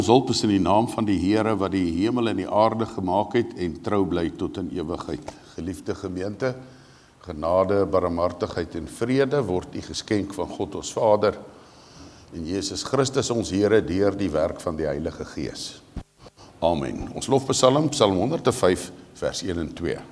Ons hulp is in die naam van die Here wat die hemel en die aarde gemaak het en trou bly tot in ewigheid. Geliefde gemeente, genade, barmhartigheid en vrede word u geskenk van God ons Vader en Jesus Christus ons Here deur die werk van die Heilige Gees. Amen. Ons lofpsalm, Psalm 105, vers 1 en 2.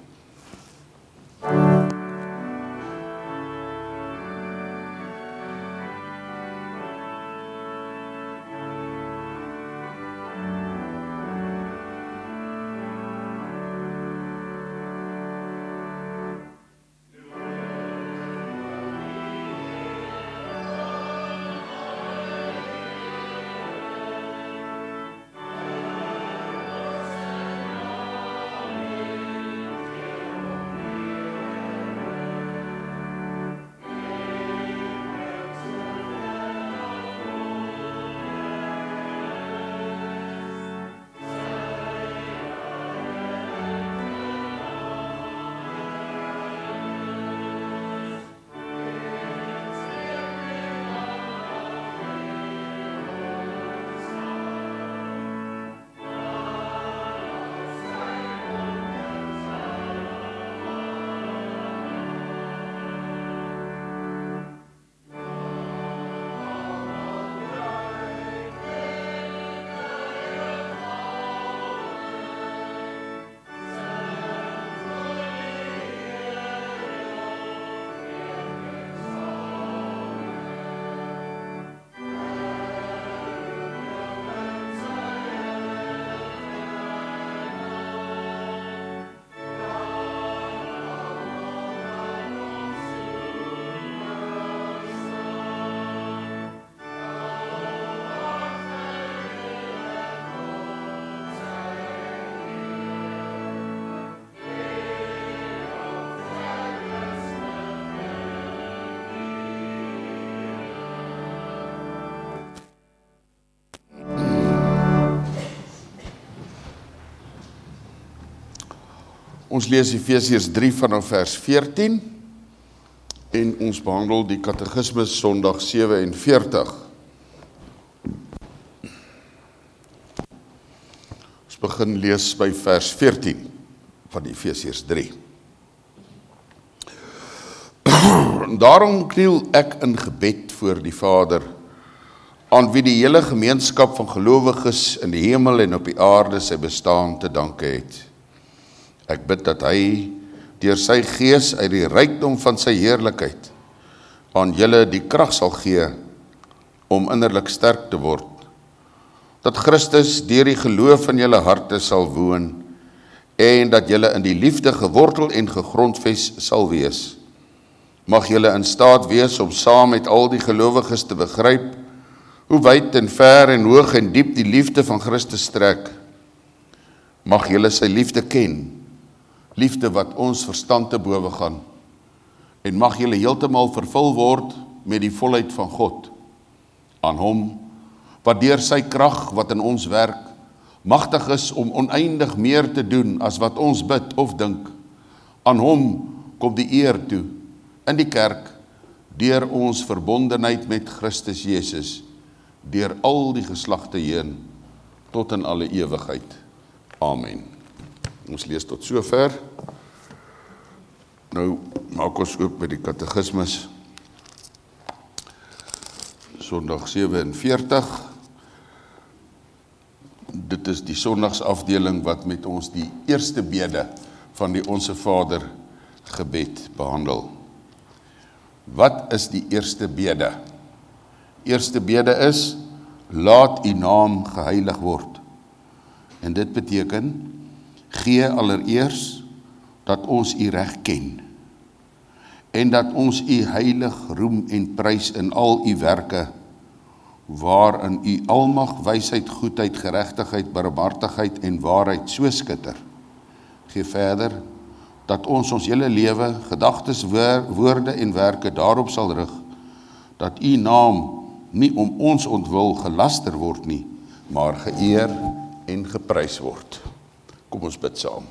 Ons lees Efesiërs 3 vanaf vers 14 en ons behandel die Katekismus Sondag 47. Ons begin lees by vers 14 van Efesiërs 3. Daarom kniel ek in gebed voor die Vader, aan wie die hele gemeenskap van gelowiges in die hemel en op die aarde sy bestaan te danke het. Ek bid dat hy, deur sy Gees uit die rykdom van sy heerlikheid, aan julle die krag sal gee, om innerlik sterk te word, dat Christus deur die geloof in julle harte sal woon, en dat julle in die liefde gewortel en gegrondves sal wees. Mag julle in staat wees om saam met al die gelowiges te begryp, hoe wyd en ver en hoog en diep die liefde van Christus strek. Mag julle sy liefde ken, liefde wat ons verstand te bowe gaan, en mag julle heeltemal vervul word met die volheid van God, aan hom, wat deur sy krag wat in ons werk, magtig is om oneindig meer te doen as wat ons bid of dink. Aan hom kom die eer toe, in die kerk, deur ons verbondenheid met Christus Jesus, deur al die geslagte heen, tot in alle ewigheid. Amen. Ons lees tot sover. Nou maak ons ook by die Katekismus Sondag 47. Dit is die Sondagsafdeling wat met ons die eerste bede van die Onse Vader gebed behandel. Wat is die eerste bede? Eerste bede is, laat u naam geheilig word. En dit beteken, gee allereers dat ons u reg ken, en dat ons u heilig roem en prys in al u werke, waarin u almag, wysheid, goedheid, geregtigheid, barmhartigheid en waarheid so skitter. Gee verder, dat ons hele lewe, gedagtes, woorde en werke daarop sal rig, dat u naam nie om ons ontwil gelaster word nie, maar geëer en geprys word. Kom ons bid saam.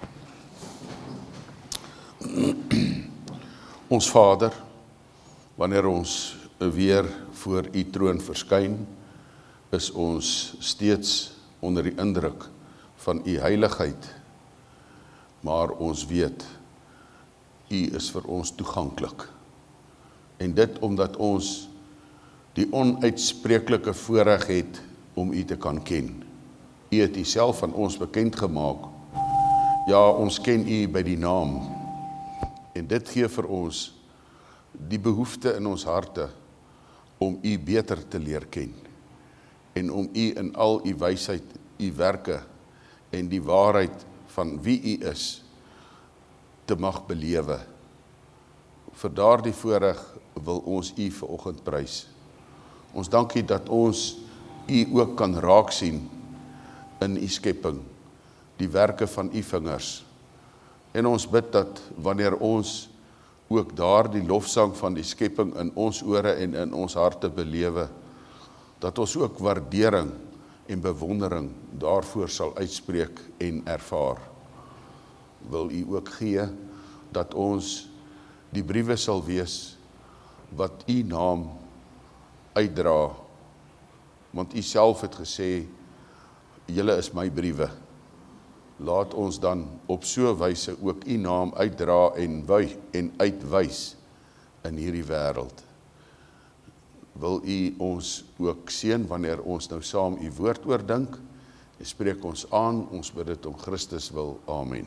Ons Vader, wanneer ons weer voor u troon verskyn, is ons steeds onder die indruk van u heiligheid, maar ons weet, u is vir ons toeganklik. En dit omdat ons die onuitspreeklike voorreg het om u te kan ken. U het u self aan ons bekend gemaak. Ja, ons ken u by die naam. En dit gee vir ons die behoefte in ons harte om u beter te leer ken. En om u in al u wysheid, u werke en die waarheid van wie u is, te mag belewe. Vir daardie voorreg wil ons u vanoggend prys. Ons dankie dat ons u ook kan raak sien in u skepping, die werke van u vingers. En ons bid dat wanneer ons ook daardie lofsang van die skepping in ons ore en in ons harte belewe, dat ons ook waardering en bewondering daarvoor sal uitspreek en ervaar. Wil u ook gee dat ons die briewe sal wees wat u naam uitdra, want u self het gesê, julle is my briewe. Laat ons dan op so wyse ook u naam uitdra en uitwys in hierdie wêreld. Wil u ons ook seën wanneer ons nou saam u woord oordink, en spreek ons aan, ons bid dit om Christus wil, amen.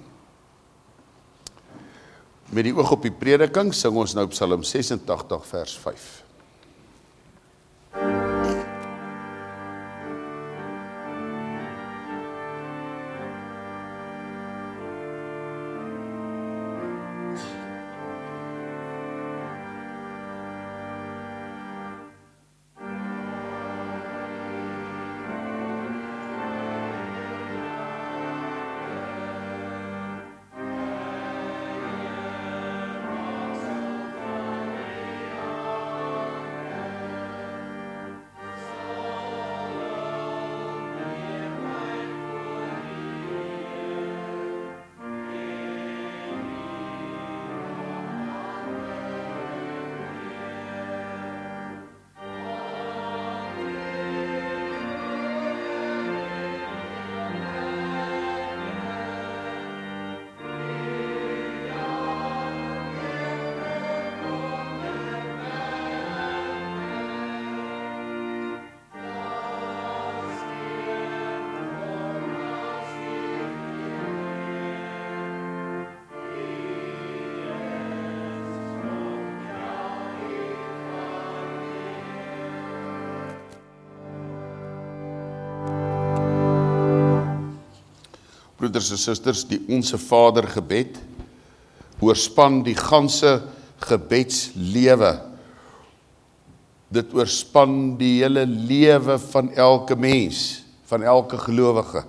Met die oog op die prediking sing ons nou Psalm 86 vers 5. Broeders en susters, die Onse Vader gebed oorspan die ganse gebedslewe. Dit oorspan die hele lewe van elke mens, van elke gelowige.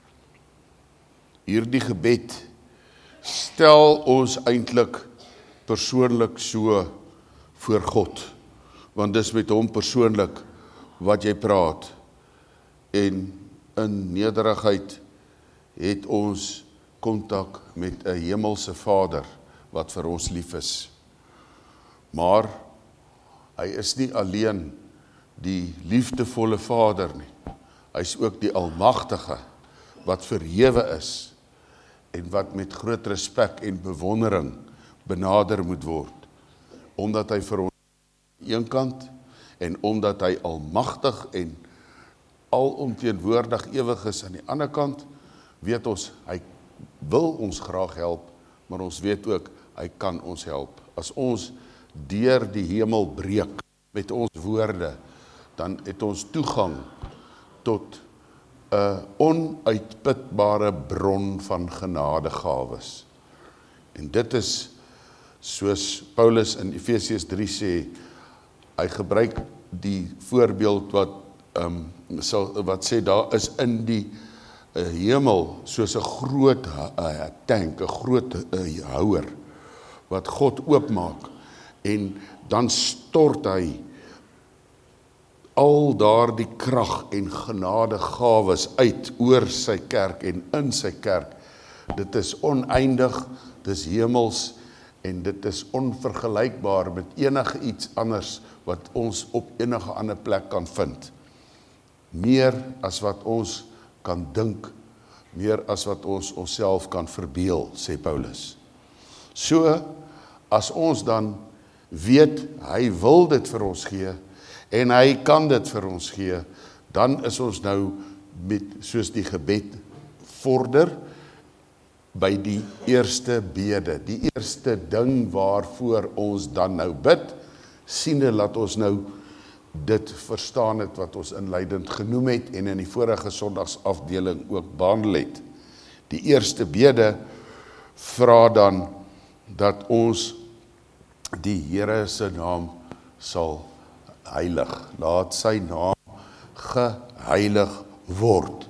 Hierdie gebed stel ons eintlik persoonlik so voor God, want dis met hom persoonlik wat jy praat. En in nederigheid het ons kontak met 'n hemelse Vader wat vir ons lief is. Maar hy is nie alleen die liefdevolle Vader nie. Hy is ook die Almagtige wat verhewe is en wat met groot respek en bewondering benader moet word, omdat hy vir ons aan die een kant en omdat hy almagtig en alomteenwoordig ewig is aan die ander kant, weet ons, hy wil ons graag help, maar ons weet ook, hy kan ons help. As ons deur die hemel breek met ons woorde, dan het ons toegang tot 'n onuitputbare bron van genadegawes. En dit is, soos Paulus in Efesiërs 3 sê, hy gebruik die voorbeeld wat sê, daar is in die hemel soos 'n groot tank, 'n groot houer, wat God oopmaak, en dan stort hy al daardie krag en genadegawes uit oor sy kerk en in sy kerk. Dit is oneindig, dit is hemels, en dit is onvergelykbaar met enige iets anders wat ons op enige ander plek kan vind. meer as wat ons kan dink, meer as wat ons onsself kan verbeel, sê Paulus. So, as ons dan weet, hy wil dit vir ons gee, en hy kan dit vir ons gee, dan is ons nou met, soos die gebed vorder, by die eerste bede, die eerste ding waarvoor ons dan nou bid, siene laat ons nou dit verstaan het wat ons inleidend genoem het en in die vorige sondagsafdeling ook behandel het. Die eerste bede vra dan dat ons die Here se naam sal heilig. Laat sy naam geheilig word.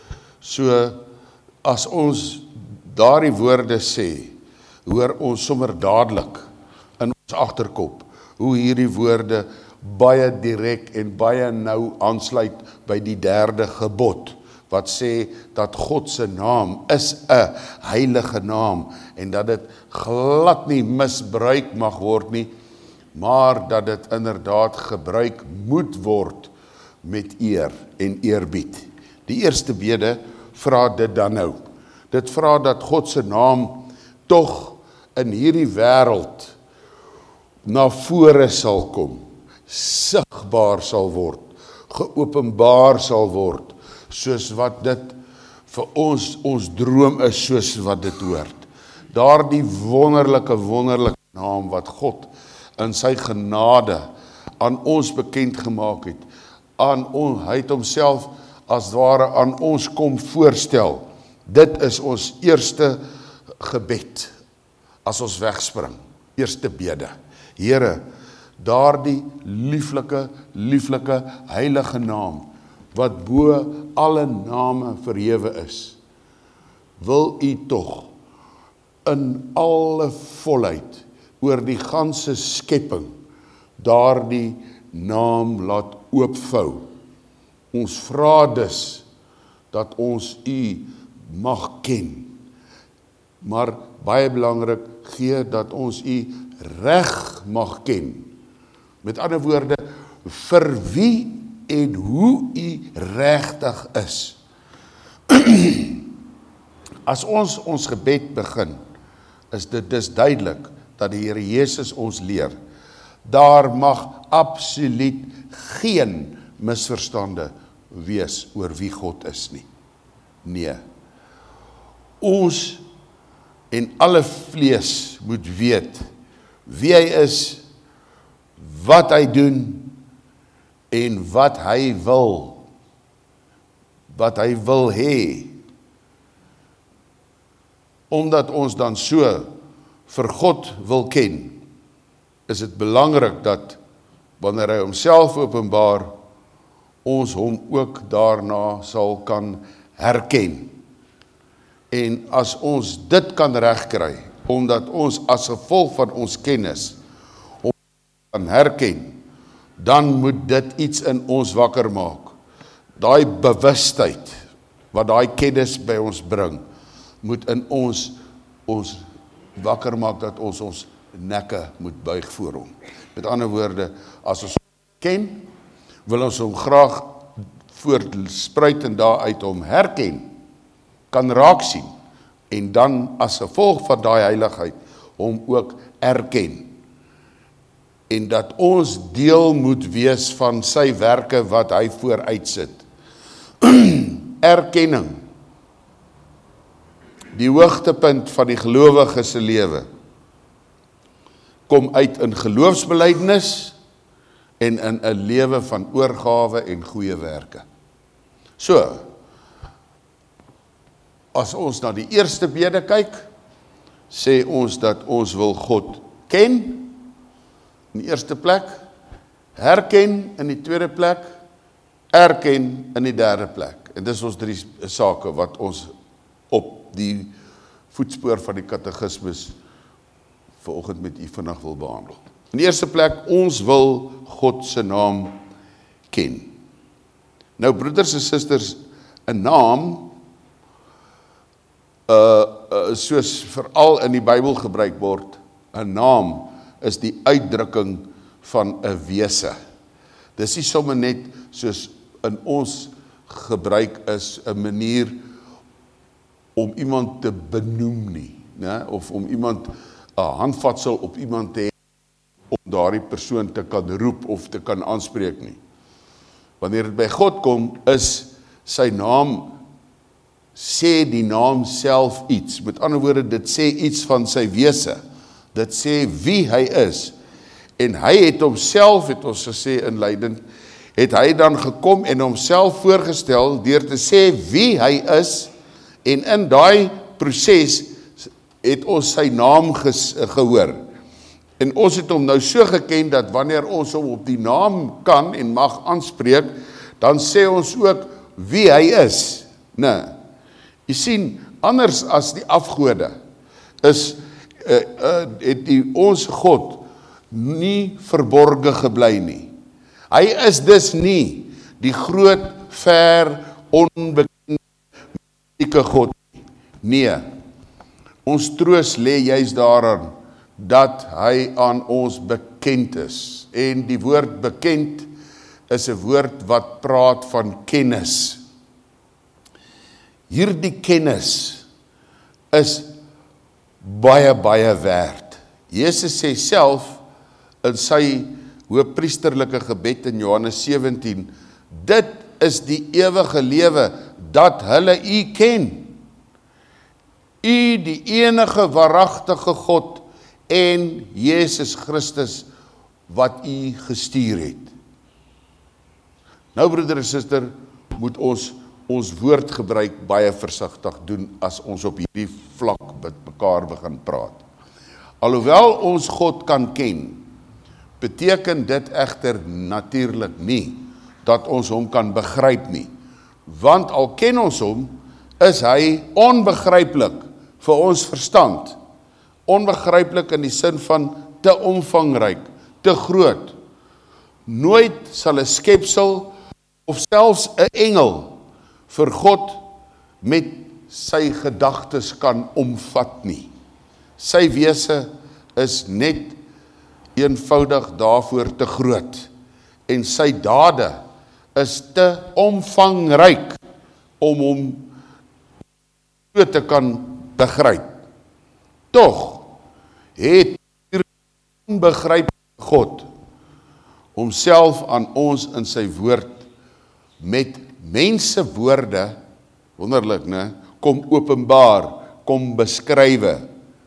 So as ons daardie woorde sê, hoor ons sommer dadelik in ons agterkop hoe hierdie woorde baie direk en baie nou aansluit by die derde gebod, wat sê dat God se naam is 'n heilige naam en dat dit glad nie misbruik mag word nie, maar dat dit inderdaad gebruik moet word met eer en eerbied. Die eerste bede vra dit dan nou. Dit vra dat God se naam tog in hierdie wêreld na vore sal kom, sigbaar sal word, geopenbaar sal word, soos wat dit vir ons droom is, soos wat dit hoort. Daardie wonderlike naam wat God in sy genade aan ons bekend gemaak het, hy het homself as ware aan ons kom voorstel. Dit is ons eerste gebed, as ons wegspring, eerste bede. Here, daardie lieflike, heilige naam, wat bo alle name verhewe is, wil u tog in alle volheid oor die ganse skepping daardie naam laat oopvou. Ons vra dus dat ons u mag ken, maar baie belangrik, gee dat ons u reg mag ken. Met ander woorde, vir wie en hoe u regtig is. As ons gebed begin, is dit dus duidelik dat die Here Jesus ons leer, daar mag absoluut geen misverstande wees oor wie God is nie. Nee. Ons en alle vlees moet weet wie hy is, wat hy doen en wat hy wil hê. Omdat ons dan so vir God wil ken, is dit belangrik dat wanneer hy homself openbaar, ons hom ook daarna sal kan herken. En as ons dit kan regkry, omdat ons as gevolg van ons kennis hom kan herken, dan moet dit iets in ons wakker maak. Daai bewustheid wat daai kennis by ons bring, moet in ons wakker maak dat ons nekke moet buig voor hom. Met ander woorde, as ons ken, wil ons hom graag voortspruit en daaruit hom herken, kan raak sien, en dan as gevolg van daai heiligheid, hom ook erken. En dat ons deel moet wees van sy werke wat hy vooruitsit. Erkenning. Die hoogtepunt van die gelowige se lewe kom uit in geloofsbelijdenis en in 'n lewe van oorgawe en goeie werke. So, as ons na die eerste bede kyk, sê ons dat ons wil God ken, in die eerste plek, herken in die tweede plek, erken in die derde plek. En dis ons 3 sake wat ons op die voetspoor van die katekismus vanoggend met u vandag wil behandel. In die eerste plek, ons wil God se naam ken. Nou broeders en susters, 'n naam, soos veral in die Bybel gebruik word, 'n naam is die uitdrukking van 'n wese. Dis nie sommer net soos in ons gebruik is 'n manier om iemand te benoem nie, né? Of om iemand 'n handvatsel op iemand te hê om daardie persoon te kan roep of te kan aanspreek nie. Wanneer dit by God kom, is sy naam, sê die naam self iets. Met ander woorde, dit sê iets van sy wese. Dit sê wie hy is. En hy het homself, het ons gesê inleidend, het hy dan gekom en homself voorgestel deur te sê wie hy is, en in daai proses het ons sy naam gehoor. En ons het hom nou so geken dat wanneer ons hom op die naam kan en mag aanspreek, dan sê ons ook wie hy is. Nee. Jy sien, anders as die afgode is het ons God nie verborge gebly nie. Hy is dus nie die groot, ver, onbekende God nie. Nee, ons troos lê juis daaraan dat hy aan ons bekend is. En die woord bekend is 'n woord wat praat van kennis. Hierdie kennis is baie, baie werd. Jesus sê self in sy hoëpriesterlike gebed in Johannes 17, dit is die ewige lewe, dat hulle u ken. U die enige waaragtige God en Jesus Christus wat u gestuur het. Nou broeder en suster, moet ons woordgebruik baie versigtig doen as ons op hierdie vlak met mekaar begin praat. Alhoewel ons God kan ken, beteken dit egter natuurlik nie dat ons hom kan begryp nie. Want al ken ons hom, is hy onbegryplik vir ons verstand. Onbegryplik in die sin van te omvangryk, te groot. Nooit sal 'n skepsel of selfs 'n engel vir God met sy gedagtes kan omvat nie. Sy wese is net eenvoudig daarvoor te groot en sy dade is te omvangryk om hom so te kan begryp. Tog het hierdie onbegryplike God homself aan ons in sy woord met mense woorde, wonderlik, né, kom openbaar, kom beskrywe.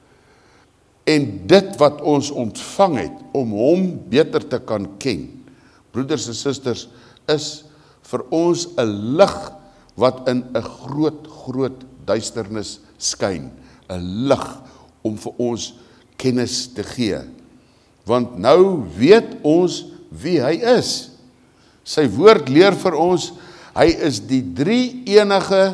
En dit wat ons ontvang het, om hom beter te kan ken, broeders en susters, is vir ons 'n lig wat in 'n groot duisternis skyn. 'n Lig om vir ons kennis te gee. Want nou weet ons wie hy is. Sy woord leer vir ons, hy is die drie enige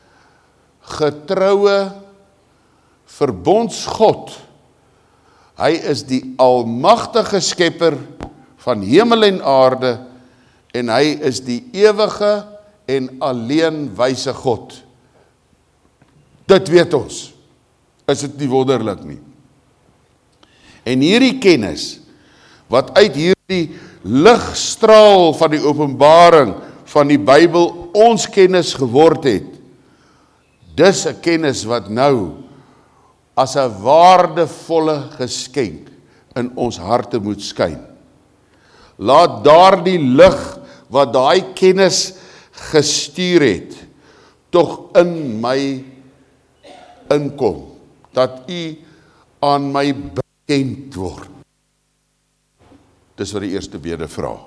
getroue verbondsgod. Hy is die almagtige skepper van hemel en aarde en hy is die ewige en alleen wyse God. Dit weet ons. Is dit nie wonderlik nie? En hierdie kennis wat uit hierdie ligstraal van die openbaring van die Bybel ons kennis geword het, dis 'n kennis wat nou as 'n waardevolle geskenk in ons harte moet skyn. Laat daardie lig wat daai kennis gestuur het, tog in my inkom, dat u aan my bekend word. Dis wat die eerste bede vra.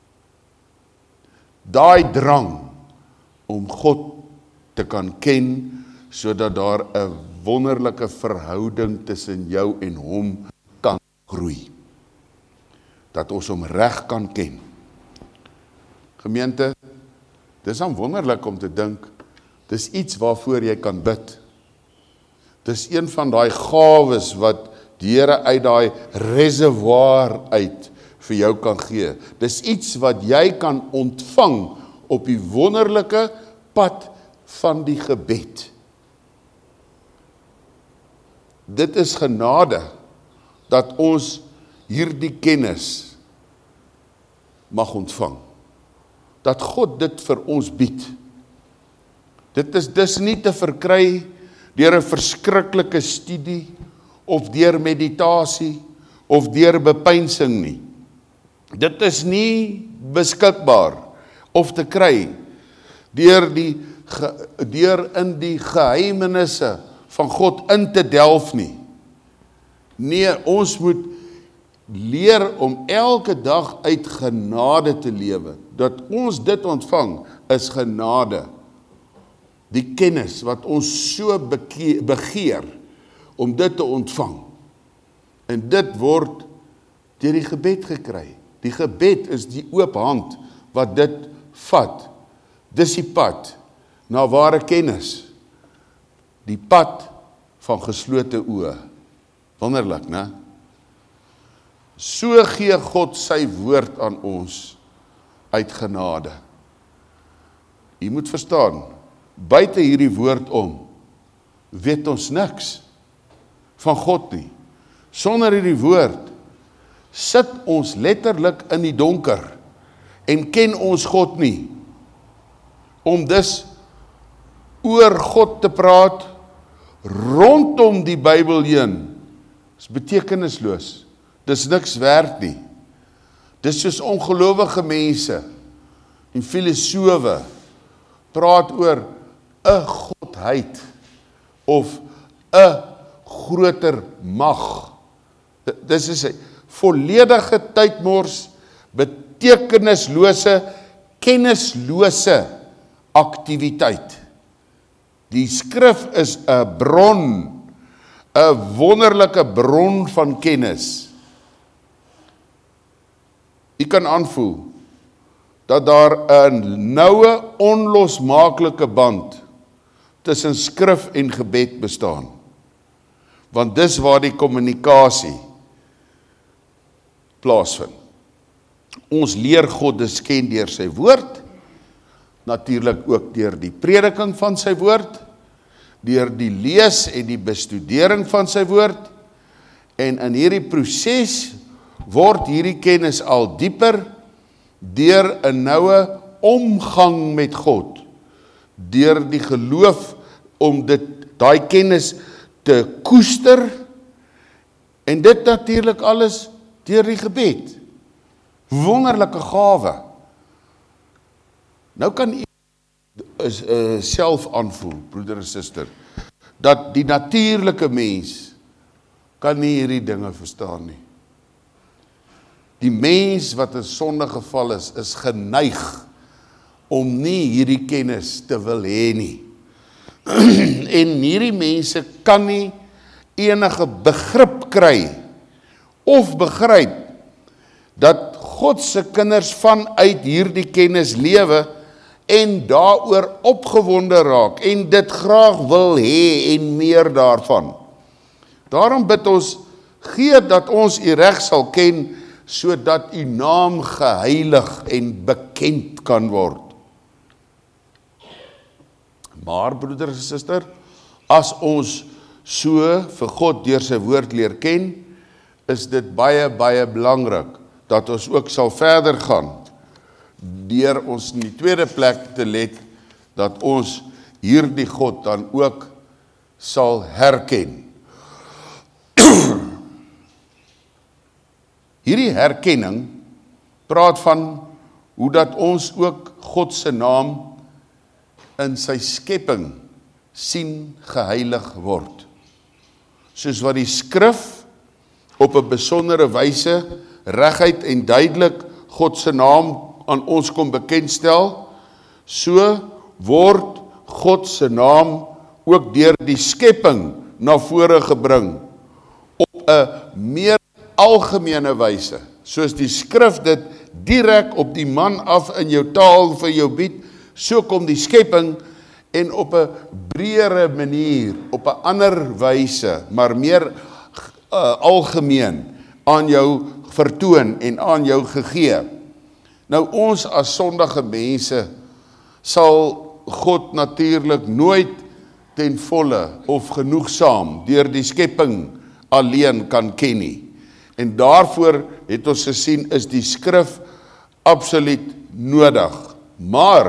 Daai drang om God te kan ken, sodat daar 'n wonderlike verhouding tussen jou en hom kan groei. Dat ons hom reg kan ken. Gemeente, dis dan wonderlik om te dink, dis iets waarvoor jy kan bid. Dis een van daai gawes wat die Here uit daai reservoir uit vir jou kan gee. Dis iets wat jy kan ontvang op die wonderlike pad van die gebed. Dit is genade dat ons hierdie kennis mag ontvang. Dat God dit vir ons bied. Dit is dus nie te verkry deur 'n verskriklike studie, of deur meditasie, of deur bepeinsing nie. Dit is nie beskikbaar, of te kry, deur in die geheimenisse van God in te delf nie. Nee, ons moet leer om elke dag uit genade te lewe. Dat ons dit ontvang, is genade. Die kennis wat ons so begeer, om dit te ontvang. En dit word deur die gebed gekry. Die gebed is die oop hand, wat dit vat. Dis die pad na ware kennis. Die pad van geslote oë. Wonderlik, né? So gee God sy woord aan ons uit genade. Jy moet verstaan, buite hierdie woord weet ons niks van God nie. Sonder hierdie woord sit ons letterlik in die donker en ken ons God nie. Om dus oor God te praat rondom die Bybel heen is betekenisloos. Dis niks werd nie. Dis soos ongelowige mense en filosowe praat oor 'n godheid of 'n groter mag. Dis is 'n volledige tydmors, betekenislose, kennislose aktiwiteit. Die skrif is 'n bron, 'n wonderlike bron van kennis. Jy kan aanvoel dat daar 'n noue, onlosmaaklike band tussen skrif en gebed bestaan. Want dis waar die kommunikasie plaasvind. Ons leer God dus ken deur sy woord, natuurlik ook deur die prediking van sy woord, deur die lees en die bestudering van sy woord, en in hierdie proses word hierdie kennis al dieper deur 'n noue omgang met God, deur die geloof om daai kennis te koester, en dit natuurlik alles deur die gebed. Wonderlike gawe. Nou kan u self aanvoel, broeder en suster, dat die natuurlike mens kan nie hierdie dinge verstaan nie. Die mens wat in sonde geval is geneig om nie hierdie kennis te wil hê nie. En hierdie mense kan nie enige begrip kry of begryp dat God se kinders vanuit hierdie kennis lewe en daaroor opgewonde raak en dit graag wil hê en meer daarvan. Daarom bid ons, gee dat ons u reg sal ken, sodat u naam geheilig en bekend kan word. Maar broeder en suster, as ons so vir God deur sy woord leer ken, is dit baie, baie belangrik, dat ons ook sal verder gaan, deur ons in die tweede plek te let, dat ons hierdie God dan ook sal herken. Hierdie herkenning praat van hoe dat ons ook God se naam in sy skepping sien geheilig word. Soos wat die skrif op 'n besondere wyse reguit en duidelik God se naam aan ons kom bekendstel, so word God se naam ook deur die skepping na vore gebring op 'n meer algemene wyse, soos die skrif dit direk op die man af in jou taal vir jou bied, so kom die skepping en op 'n breëre manier, op 'n ander wyse, maar meer algemeen aan jou vertoon en aan jou gegee. Nou ons as sondige mense sal God natuurlik nooit ten volle of genoegsaam deur die skepping alleen kan ken nie. En daarvoor het ons gesien is die skrif absoluut nodig. Maar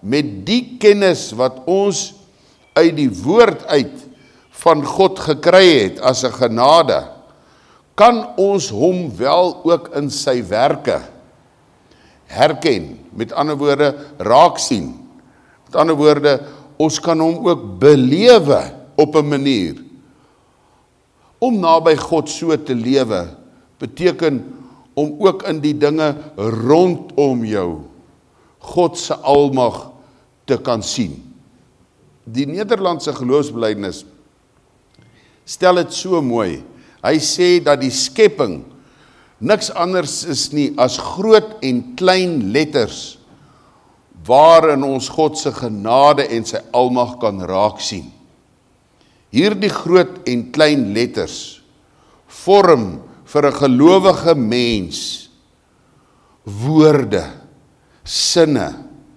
met die kennis wat ons uit die woord uit van God gekry het as 'n genade, kan ons hom wel ook in sy werke herken, met ander woorde raak sien. Met ander woorde, ons kan hom ook belewe op 'n manier. Om naby God so te lewe, beteken om ook in die dinge rondom jou God se almag te kan sien. Die Nederlandse geloofsbelijdenis stel dit so mooi. Hy sê dat die skepping niks anders is nie as groot en klein letters waarin ons God se genade en sy almag kan raak sien. Hierdie groot en klein letters vorm vir 'n gelowige mens woorde, sinne,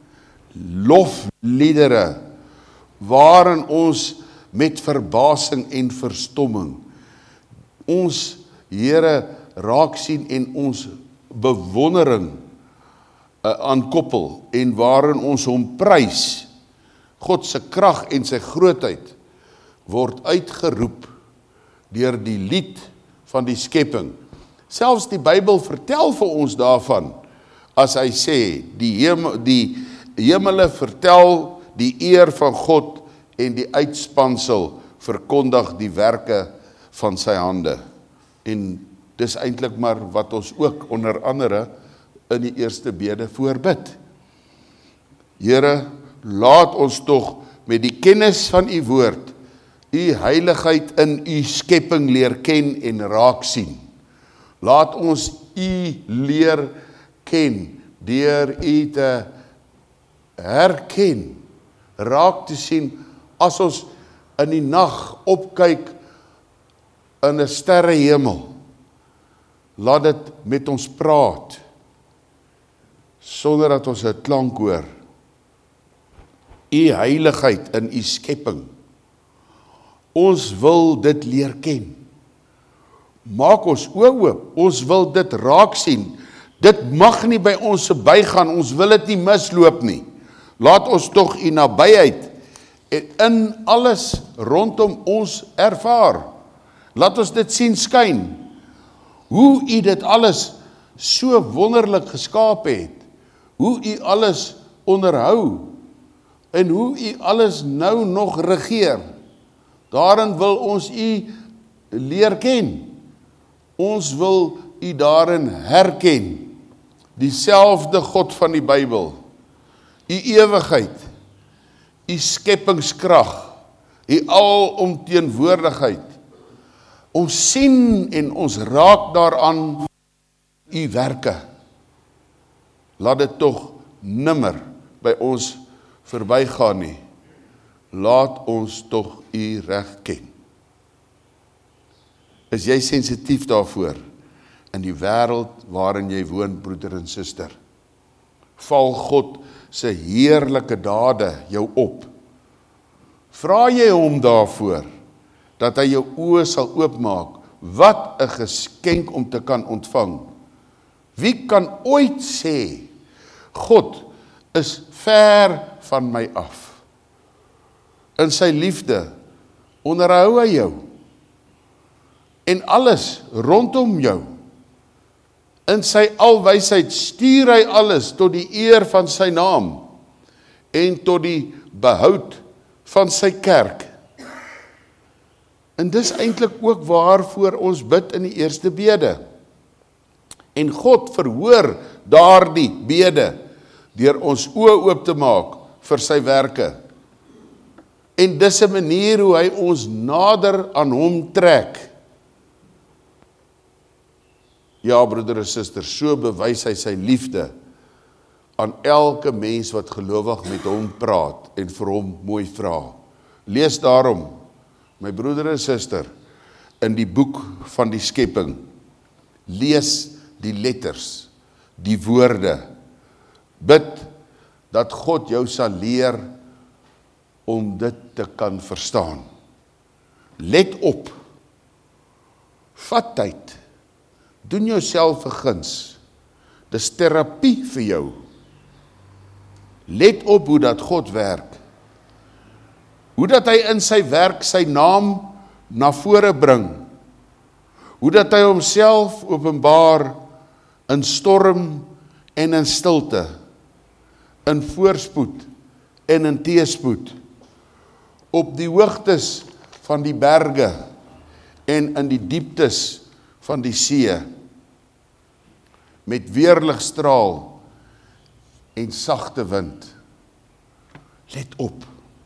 lofliedere waarin ons met verbasing en verstomming ons Here raak sien en ons bewondering aankoppel en waarin ons hom prys. God se krag en sy grootheid word uitgeroep deur die lied van die skepping. Selfs die Bybel vertel vir ons daarvan, as hy sê, die hemele vertel die eer van God en die uitspansel verkondig die werke van sy hande. En dis eintlik maar wat ons ook onder andere in die eerste bede voorbid. Here, laat ons tog met die kennis van u woord, u heiligheid in u skepping leer ken en raak sien. Laat ons u leer ken deur u te herken, raak te sien as ons in die nag opkyk in 'n sterrehemel. Laat dit met ons praat sonder dat ons 'n klank hoor. U heiligheid in u skepping. Ons wil dit leer ken. Maak ons oë oop. Ons wil dit raak sien. Dit mag nie by ons verbygaan. Ons wil dit nie misloop nie. Laat ons tog u nabyheid en in alles rondom ons ervaar. Laat ons dit sien skyn. Hoe u dit alles so wonderlik geskaap het. Hoe u alles onderhou. En hoe u alles nou nog regeer. Daarin wil ons u leer ken. Ons wil u daarin herken. Dieselfde God van die Bybel. U ewigheid. U skeppingskrag. U alomteenwoordigheid. Ons sien en ons raak daaraan u werke. Laat dit tog nimmer by ons verbygaan nie. Laat ons tog u reg ken. Is jy sensitief daarvoor in die wêreld waarin jy woon, broeder en suster? Val God se heerlike dade jou op? Vra jy hom daarvoor dat hy jou oë sal oopmaak? Wat 'n geskenk om te kan ontvang. Wie kan ooit sê God is ver van my af? In sy liefde onderhou hy jou. En alles rondom jou. In sy alwysheid stuur hy alles tot die eer van sy naam en tot die behoud van sy kerk. En dis eintlik ook waarvoor ons bid in die eerste bede. En God verhoor daardie bede deur ons oë oop te maak vir sy werke. En dis 'n manier hoe hy ons nader aan hom trek. Ja, broeder en suster, so bewys hy sy liefde aan elke mens wat gelowig met hom praat en vir hom mooi vra. Lees daarom, my broeder en suster, in die boek van die skepping. Lees die letters, die woorde. Bid dat God jou sal leer om dit te kan verstaan. Let op. Vat tyd. Doen jouself 'n guns. Dis terapie vir jou. Let op hoe dat God werk. Hoe dat hy in sy werk sy naam na vore bring. Hoe dat hy homself openbaar in storm en in stilte, in voorspoed en in teëspoed, op die hoogtes van die berge en in die dieptes van die see, met weerligstraal en sagte wind. Let op,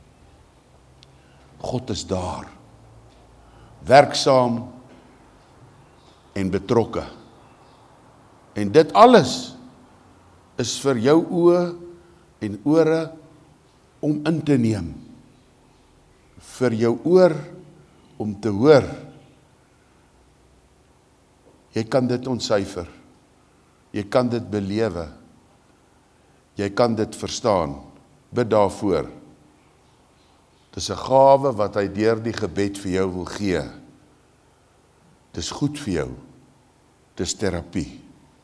God is daar, werksaam en betrokke. En dit alles is vir jou oë en ore om in te neem, vir jou oor om te hoor. Jy kan dit ontsyfer, jy kan dit belewe, jy kan dit verstaan, bid daarvoor. Dis 'n gawe wat hy deur die gebed vir jou wil gee. Dis goed vir jou, dis terapie.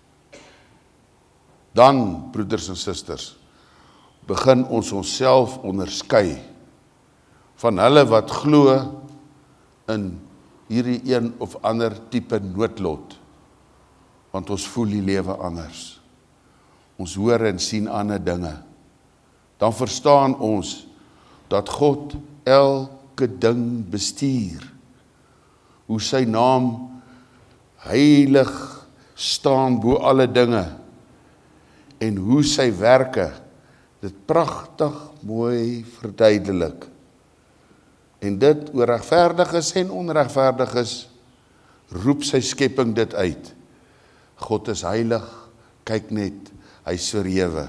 Dan, broeders en susters, begin ons onsself onderskei van hulle wat glo in hierdie een of ander tipe noodlot, want ons voel die lewe anders. Ons hoor en sien ander dinge. Dan verstaan ons dat God elke ding bestuur, hoe sy naam heilig staan bo alle dinge, en hoe sy werke dit pragtig mooi verduidelik. En dit oor regverdiges en onregverdiges, roep sy skepping dit uit. God is heilig, kyk net, hy is verhewe.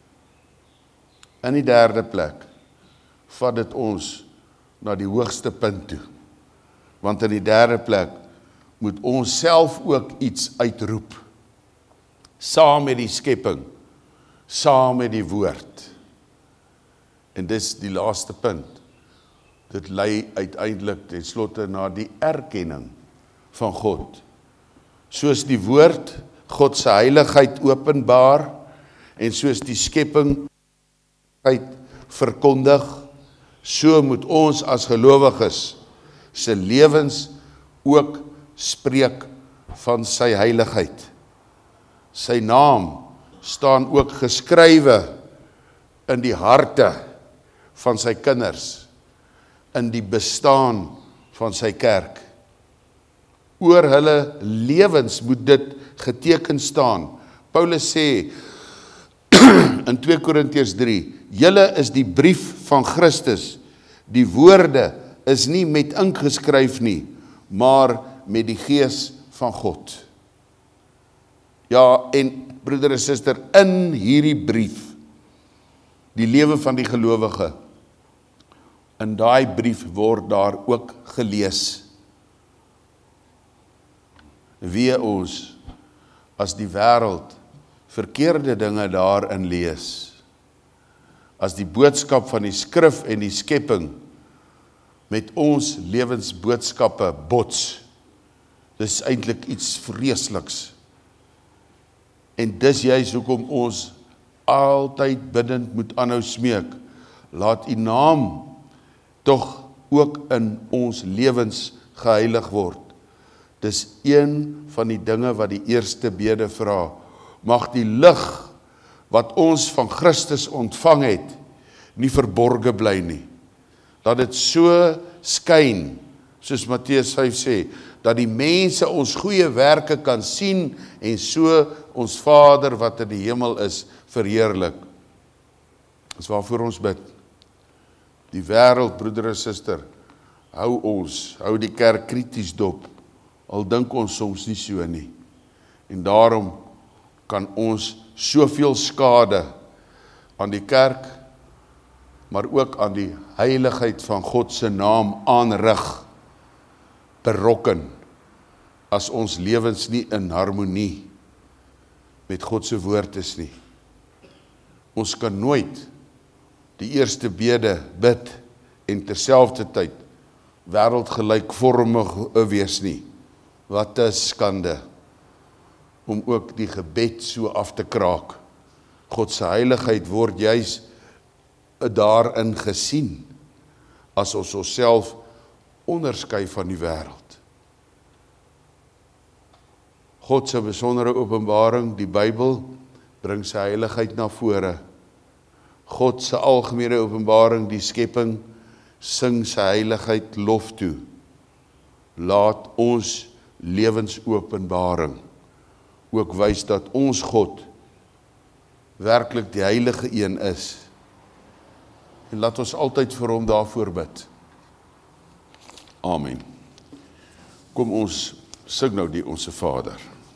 In die derde plek, vat dit ons na die hoogste punt toe. Want in die derde plek, moet ons self ook iets uitroep. Saam met die skepping, saam met die woord. En dis die laaste punt. Dit lei uiteindelik ten slotte na die erkenning van God. Soos die woord God se heiligheid openbaar en soos die skepping verkondig, so moet ons as gelowiges se lewens ook spreek van sy heiligheid. Sy naam staan ook geskrywe in die harte van sy kinders, in die bestaan van sy kerk. Oor hulle lewens moet dit geteken staan. Paulus sê in 2 Korintiërs 3, julle is die brief van Christus, die woorde is nie met ink geskryf nie, maar met die gees van God. Ja, en broeder en suster, in hierdie brief, die lewe van die gelowige, in daai brief word daar ook gelees. Wee ons, as die wêreld verkeerde dinge daarin lees, as die boodskap van die skrif en die skepping met ons lewensboodskappe bots. Dis eintlik iets vreesliks. En dis juist hoekom ons altyd biddend moet aanhou smeek. Laat u naam tog ook in ons lewens geheilig word. Dis een van die dinge wat die eerste bede vra. Mag die lig wat ons van Christus ontvang het, nie verborge bly nie. Dat dit so skyn, soos Matteus 5 sê, dat die mense ons goeie werke kan sien en so ons Vader wat in die hemel is, verheerlik. Dis waarvoor ons bid. Die wêreld, broeder en suster, hou die kerk krities dop, al dink ons soms nie so nie. En daarom kan ons soveel skade aan die kerk, maar ook aan die heiligheid van God se naam aanrig, berokken, as ons lewens nie in harmonie met God se woord is nie. Ons kan nooit die eerste bede bid en terselfdertyd wêreldgelykvormig wees nie. Wat 'n skande om ook die gebed so af te kraak. God se heiligheid word juis daarin gesien, as ons onsself onderskei van die wêreld. God se besondere openbaring, die Bybel, bring sy heiligheid na vore. God se algemene openbaring, die skepping, sing sy heiligheid lof toe. Laat ons lewensopenbaring ook wys dat ons God werklik die heilige een is. En laat ons altyd vir hom daarvoor bid. Amen. Kom ons sing nou die Onse Vader.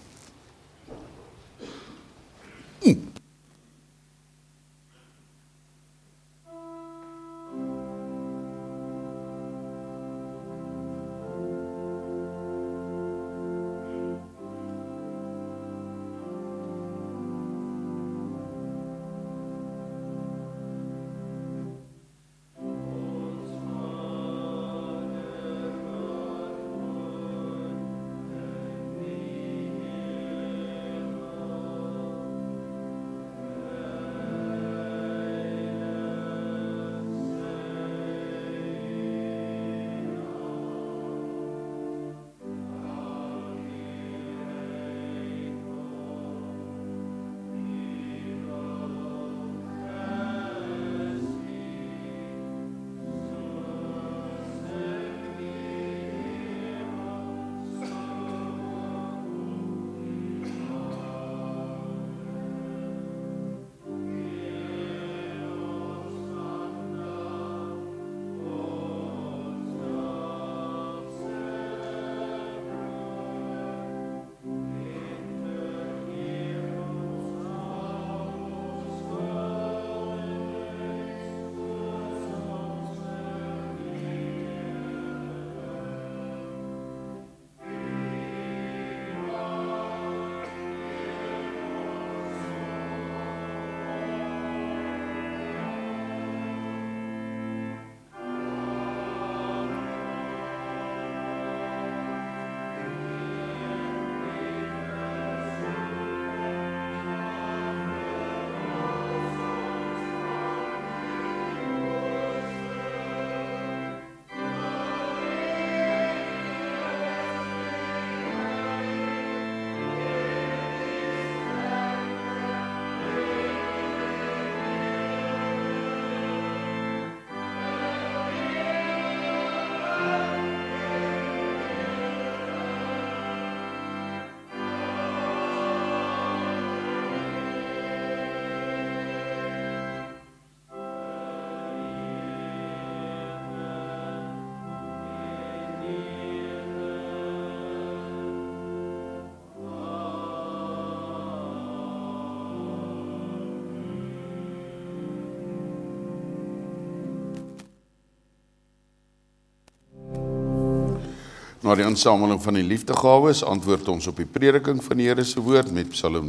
Na die insameling van die liefdegawes antwoord ons op die prediking van die Here se woord met Psalm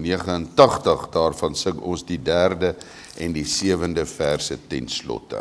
89. Daarvan sing ons die 3de en die 7de verse ten slotte.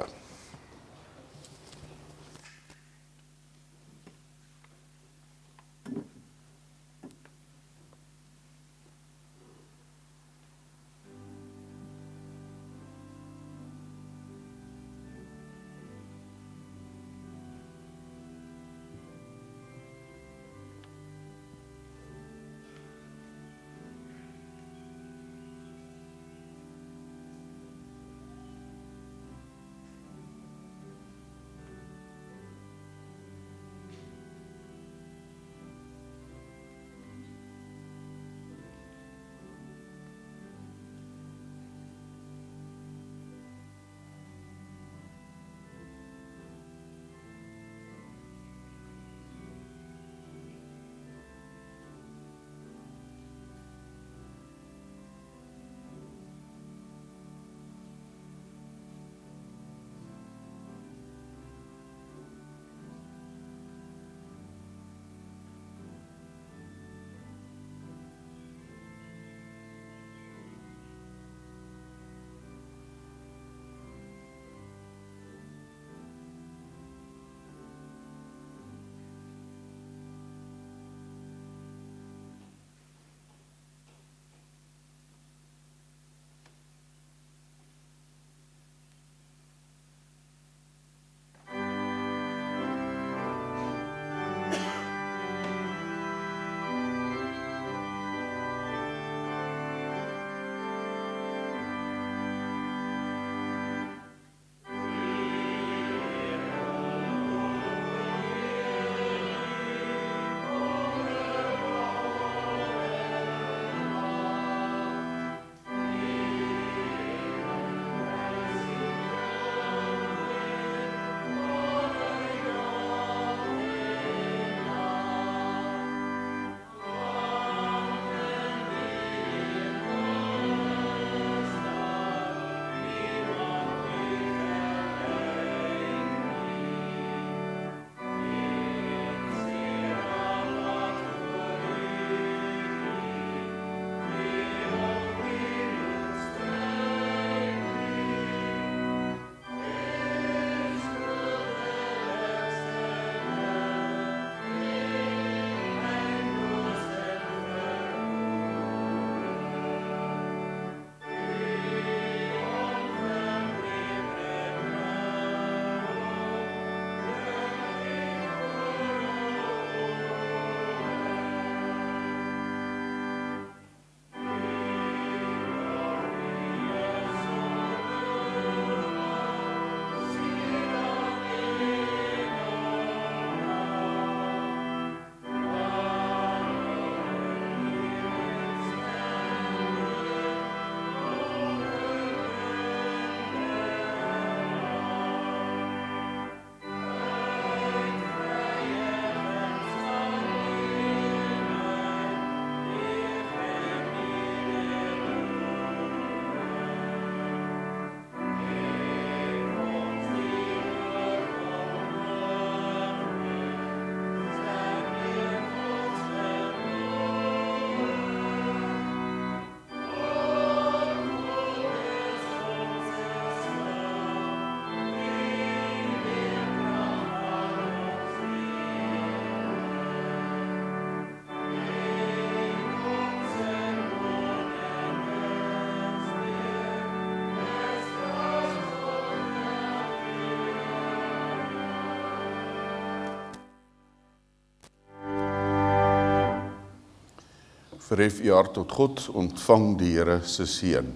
Verhef u hart tot God, ontvang die Here se seën.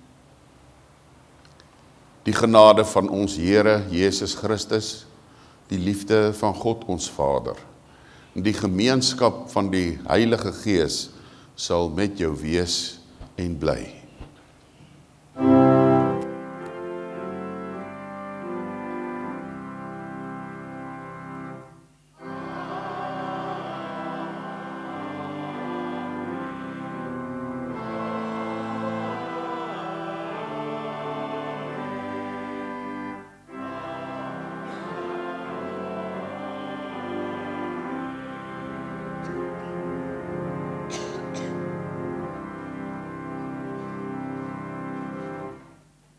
Die genade van ons Here Jesus Christus, die liefde van God ons Vader, en die gemeenskap van die Heilige Gees sal met jou wees en bly.